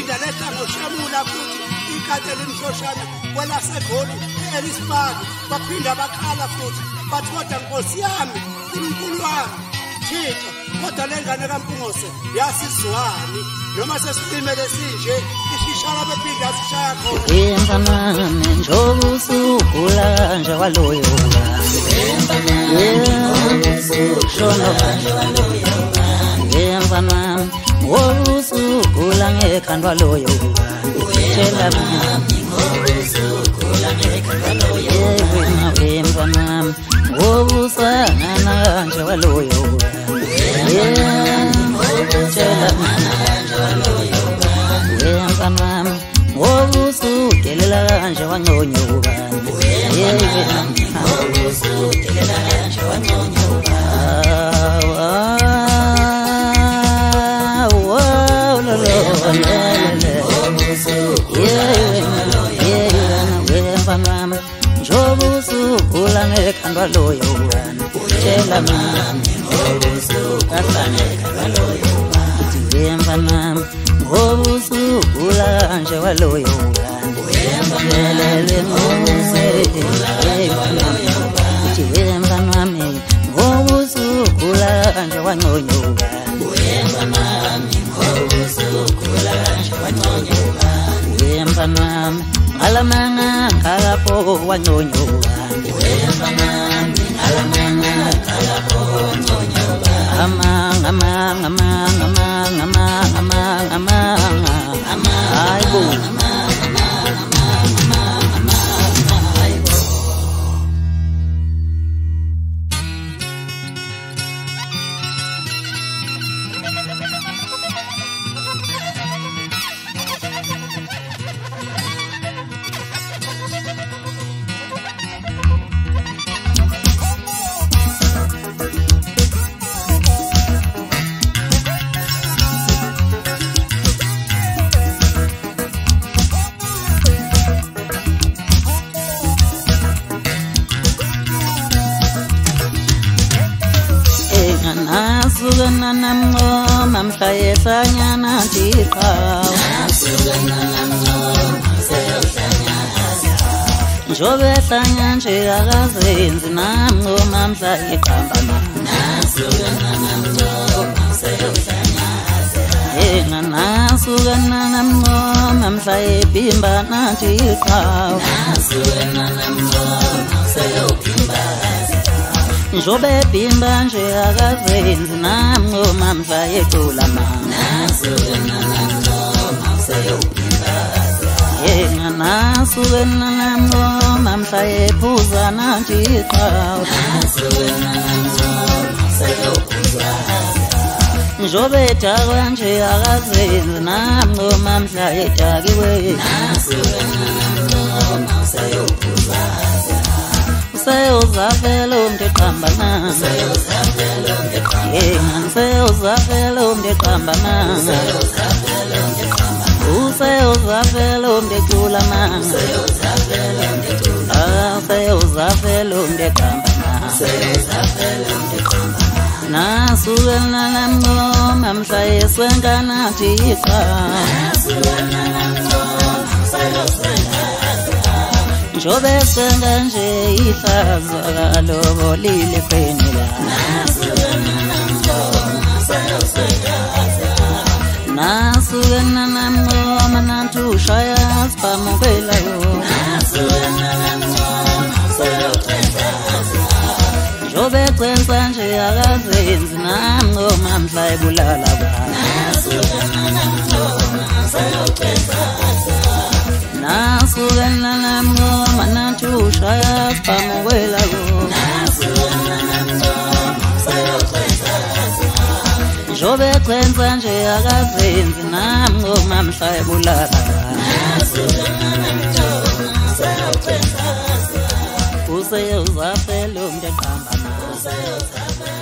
laphinda letha ngoshamula futhi ikade limhloshana kwelaseGoli eLispark baphinda bakhala futhi bathi kodwa Nkosi yami uNkulunkulu wami Thixo kodwa lengane kaMpungose yasizwani noma sesiphimele sinje ishishara bephinda sishaya khona Yemfanami njobusukula nje waloyo Yemfanami wobusukula ngekhandwa loyo Tshela mami wobusukula ngekhandwa loyo Yemfanami wobusangana nje waloyo Tshela mami Yemfanami wobusukelela nje wangonyuka wobusukelela nje wangonyuka Yemfanami njobusukula ngekhandwa loyo Tshela mami wobusukula ngekhandwa loyo Yemfanami wobusukula nje waloyo Yemfanami wobusukula nje wangonyuka Yemfanami alamanga kalapho wangonyuka Nasugana namno mamhlayesanyana Thixo Nasugana namno Njobe hlanya nje akazenzi namno mamhlayiqambana Nasugana namno Nasugana namno mamhlayibimbana Thixo Nasugana namno Njobe bimba nje akazenzi namno mamhlayecula Nasugana namno Nasugana namno mamhlayephuzana Thixo Nasugana namno Njobe dakwa nje akazenzi namno mamhlayedakiwe Nasugana namno Usayozafela umnteqambana Usayozafela umnteqambana Usayozafela umntequla Usayozafela umnteqambana Nasugana namno mamhlayeswenkana Thixo Njobe senga nje ihlaza kalobolile fenila Nasugana namno manantu shaya spamukela yo Njobe kwenza nje akazenzi namno mamhlayebulala Nasugana namno manantu shaya spamukela yo Njobe kwenza nje akazenzi namno mamhlayebulala Usayozafela umnteqambana